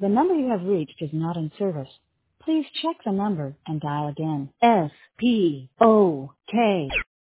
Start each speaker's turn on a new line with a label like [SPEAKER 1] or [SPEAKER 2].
[SPEAKER 1] The number you have reached is not in service. Please check the number and dial again. SPOK